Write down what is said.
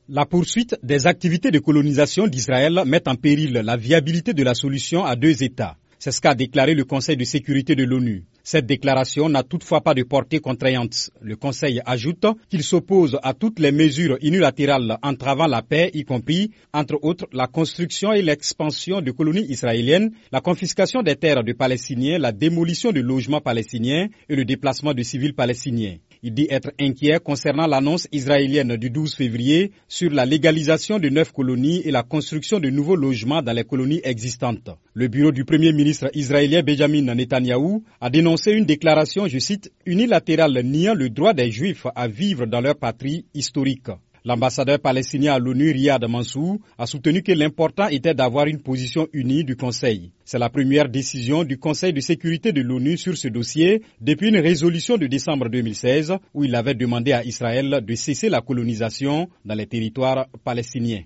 La poursuite des activités de colonisation d'Israël met en péril la viabilité de la solution à deux États. C'est ce qu'a déclaré le Conseil de sécurité de l'ONU. Cette déclaration n'a toutefois pas de portée contraignante. Le Conseil ajoute qu'il s'oppose à toutes les mesures unilatérales entravant la paix, y compris, entre autres, la construction et l'expansion de colonies israéliennes, la confiscation des terres de Palestiniens, la démolition de logements palestiniens et le déplacement de civils palestiniens. Il dit être inquiet concernant l'annonce israélienne du 12 février sur la légalisation de 9 colonies et la construction de nouveaux logements dans les colonies existantes. Le bureau du Premier ministre israélien Benjamin Netanyahou a dénoncé une déclaration, je cite, unilatérale niant le droit des Juifs à vivre dans leur patrie historique. L'ambassadeur palestinien à l'ONU, Riyad Mansour, a soutenu que l'important était d'avoir une position unie du Conseil. C'est la première décision du Conseil de sécurité de l'ONU sur ce dossier depuis une résolution de décembre 2016 où il avait demandé à Israël de cesser la colonisation dans les territoires palestiniens.